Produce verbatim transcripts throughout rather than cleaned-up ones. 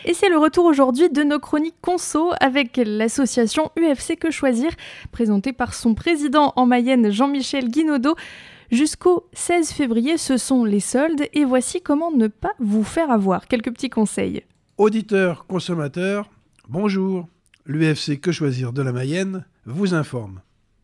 Et c'est le retour aujourd'hui de nos chroniques conso avec l'association U F C Que Choisir, présentée par son président en Mayenne, Jean-Michel Guinaudot. Jusqu'au seize février, ce sont les soldes et voici comment ne pas vous faire avoir. Quelques petits conseils. Auditeurs, consommateurs, bonjour. L'U F C Que Choisir de la Mayenne vous informe.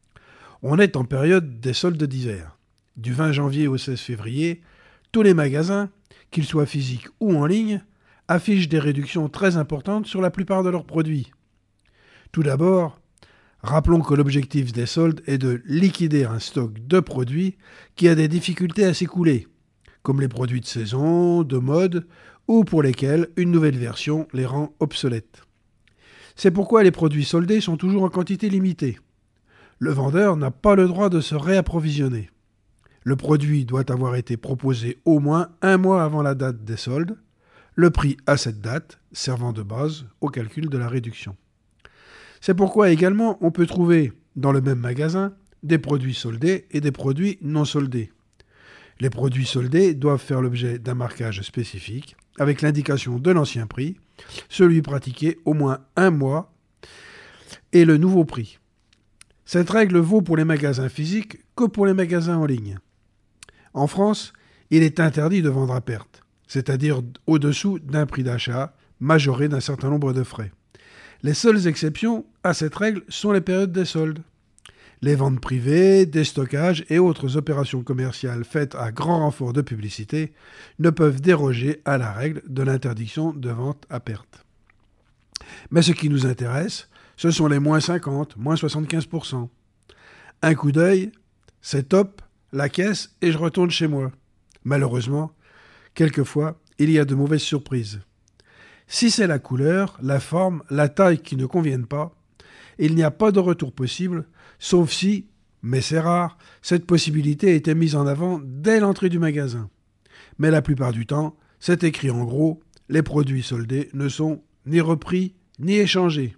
On est en période des soldes d'hiver. Du vingt janvier au seize février, tous les magasins, qu'ils soient physiques ou en ligne, affichent des réductions très importantes sur la plupart de leurs produits. Tout d'abord, rappelons que l'objectif des soldes est de liquider un stock de produits qui a des difficultés à s'écouler, comme les produits de saison, de mode, ou pour lesquels une nouvelle version les rend obsolètes. C'est pourquoi les produits soldés sont toujours en quantité limitée. Le vendeur n'a pas le droit de se réapprovisionner. Le produit doit avoir été proposé au moins un mois avant la date des soldes, le prix à cette date servant de base au calcul de la réduction. C'est pourquoi également on peut trouver dans le même magasin des produits soldés et des produits non soldés. Les produits soldés doivent faire l'objet d'un marquage spécifique avec l'indication de l'ancien prix, celui pratiqué au moins un mois et le nouveau prix. Cette règle vaut pour les magasins physiques que pour les magasins en ligne. En France, il est interdit de vendre à perte, c'est-à-dire au-dessous d'un prix d'achat majoré d'un certain nombre de frais. Les seules exceptions à cette règle sont les périodes des soldes. Les ventes privées, déstockages et autres opérations commerciales faites à grand renfort de publicité ne peuvent déroger à la règle de l'interdiction de vente à perte. Mais ce qui nous intéresse, ce sont les moins cinquante, moins soixante-quinze pour cent. Un coup d'œil, c'est top, la caisse et je retourne chez moi. Malheureusement, quelquefois, il y a de mauvaises surprises. Si c'est la couleur, la forme, la taille qui ne conviennent pas, il n'y a pas de retour possible, sauf si, mais c'est rare, cette possibilité a été mise en avant dès l'entrée du magasin. Mais la plupart du temps, c'est écrit en gros, les produits soldés ne sont ni repris ni échangés.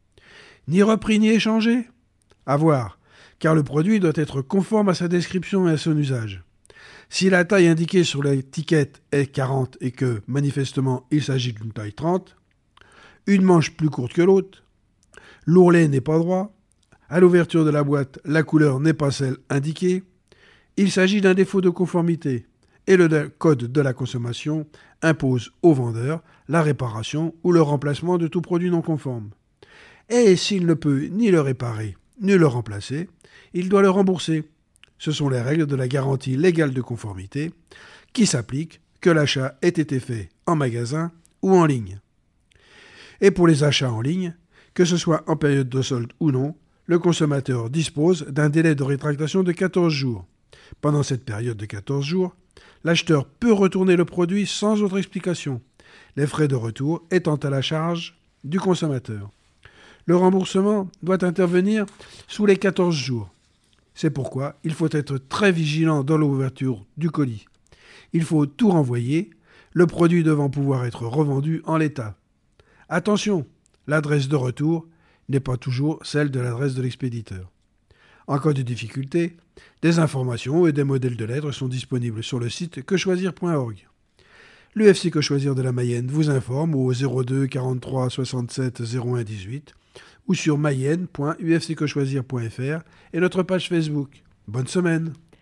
Ni repris ni échangés ? À voir, car le produit doit être conforme à sa description et à son usage. Si la taille indiquée sur l'étiquette est quarante et que, manifestement, il s'agit d'une taille trente, une manche plus courte que l'autre, l'ourlet n'est pas droit, à l'ouverture de la boîte, la couleur n'est pas celle indiquée, il s'agit d'un défaut de conformité et le code de la consommation impose au vendeur la réparation ou le remplacement de tout produit non conforme. Et s'il ne peut ni le réparer ni le remplacer, il doit le rembourser. Ce sont les règles de la garantie légale de conformité qui s'appliquent que l'achat ait été fait en magasin ou en ligne. Et pour les achats en ligne, que ce soit en période de solde ou non, le consommateur dispose d'un délai de rétractation de quatorze jours. Pendant cette période de quatorze jours, l'acheteur peut retourner le produit sans autre explication, les frais de retour étant à la charge du consommateur. Le remboursement doit intervenir sous les quatorze jours. C'est pourquoi il faut être très vigilant dans l'ouverture du colis. Il faut tout renvoyer, le produit devant pouvoir être revendu en l'état. Attention, l'adresse de retour n'est pas toujours celle de l'adresse de l'expéditeur. En cas de difficulté, des informations et des modèles de lettres sont disponibles sur le site que choisir point org. L'U F C Que Choisir de la Mayenne vous informe au zéro deux quarante-trois soixante-sept zéro un dix-huit ou sur mayenne point u f c que choisir point f r et notre page Facebook. Bonne semaine!